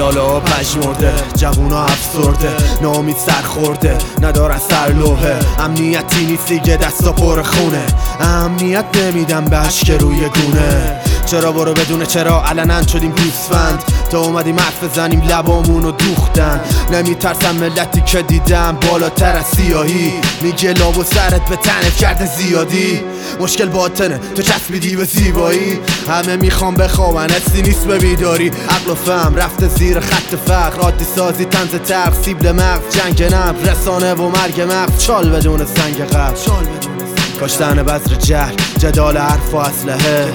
لالا پژمرده، جوونا افسرده، ناامید سرخورده، ندارن سرلوحه. امنیتی نیست دیگه، دستا پر خونه، اهمیت نمیدم به اشک روی گونه. چرا برو بدونه چرا علنا شدیم گوسفند، تا اومدیم حرف بزنیم لبامونو دوختن. نمیترسم ملتی که دیدم بالاتر از سیاهی، میگه لاب و سرت به تنت کرده زیادی. مشکل باطنه تو چسبیدی به زیبایی، همه میخوام بخوابن حسی نیست به بیداری. عقل و فهم رفته زیر خط فقر، عادی سازی طنز تق، سیبل مغز، جنگ نبض، رسانه و مرگ مغز، چال بدون سنگ قبل، کاشتن بذر جهل، جدال حرف و اسلحه.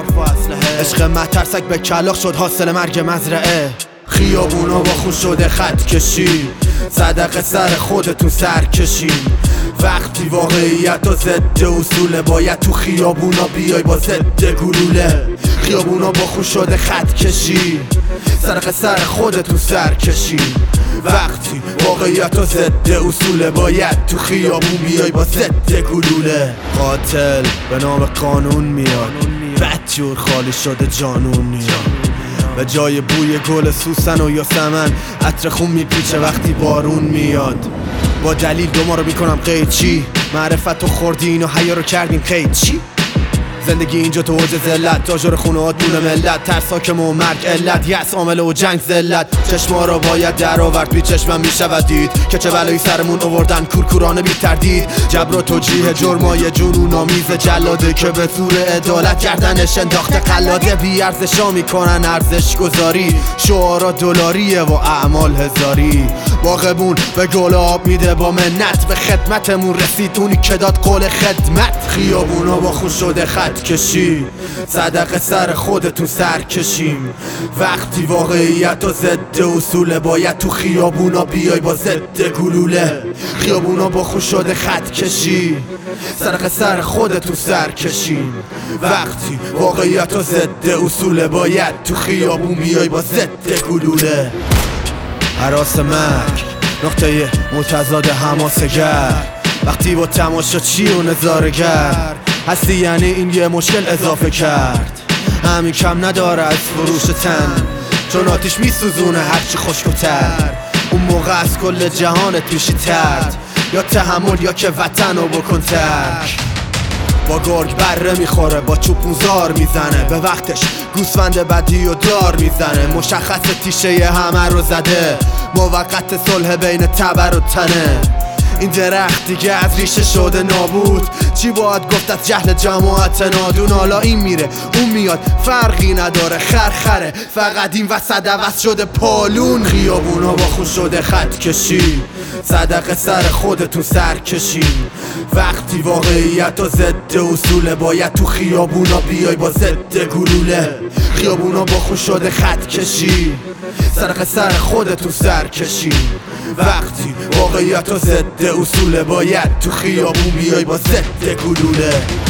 عشق مترسک به کلاغ شد حاصل مرگ مزرعه. خیابونا با خون شده خط کشی، صدقه سر خودتون سر کشین. وقتی واقعیت و ضد اصوله، باید تو خیابونا بیای با ضد گلوله. خیابونا با خون شده خط کشی، صدقه سر خودتون سر کشین. وقتی واقعیت و ضد اصوله، باید تو خیابون بیای با ضد گلوله. قاتل به نام قانون میاد، بدجور خالی شده جانون میاد. به جای بوی گل سوسن و یاسمن، عطر خون میپیچه وقتی بارون میاد. با دلیل دو ما رو میکنم قید چی؟ معرفت و خوردی اینو حیا رو کردین قید چی؟ زندگی اینجا تو اوج ذلت، تاجر خونه‌ها دون ملت، ترس حاکم و مرگ علت، یأس عامل و جنگ ذلت. چشما رو باید در آورد، بی چشمم میشود دید که چه بلایی سرمون آوردن کورکورانه بی تردید. جبر و توجیه جرمای جنون آمیز جلاده، که به زور عدالت گردنش انداخته قلاده. بی ارزشا میکنن ارزش گذاری، شعارا دلاریه و اعمال هزاری. باغبون به گل آب میده با منت، به خدمتمون رسید اونی که داد قول خدمت. خیابونا با خون شده خط کشی، صدقه سر خودتون سر کشیم. وقتی واقعیت و ضد اصوله، باید تو خیابونا بیای با ضد گلوله. خیابونا با خون شده خط کشی، صدقه سر خودتون سر کشیم. وقتی واقعیت و ضد اصوله، باید تو خیابون بیای با ضد گلوله. هراس مرگ نقطه متضاد حماسه‌گر، وقتی با تماشا چی و نظاره‌گر هستی، یعنی این یه مشکل اضافه کرد. همین کم نداره از فروش تن، چون آتیش میسوزونه هرچی خشک‌تر. اون موقع از کل جهانت میشی ترد، یا تحمل یا که وطنو بکن ترک. با گرگ بره میخوره، با چوب زار میزنه، به وقتش گوسفند بدی و دار میزنه. مشخص تیشه همه رو زده، موقت صلح بین تبر و تنه. این درخت دیگه از ریشه شده نابود، چی باید گفت از جهل جماعت نادون. حالا این میره اون میاد فرقی نداره، خرخره فقط این وسط عوض شده پالون. خیابونا با خون شده خط کشی، صدقه سر خودتون سر کشین. وقتی واقعیت و ضد اصوله، باید تو خیابونا بیای با ضد گلوله. خیابونا با خون شده خط کشی، صدقه سر خودتون سر کشین. وقتی واقعیت و ضد اصوله، باید تو خیابون بیای با ضد گلوله.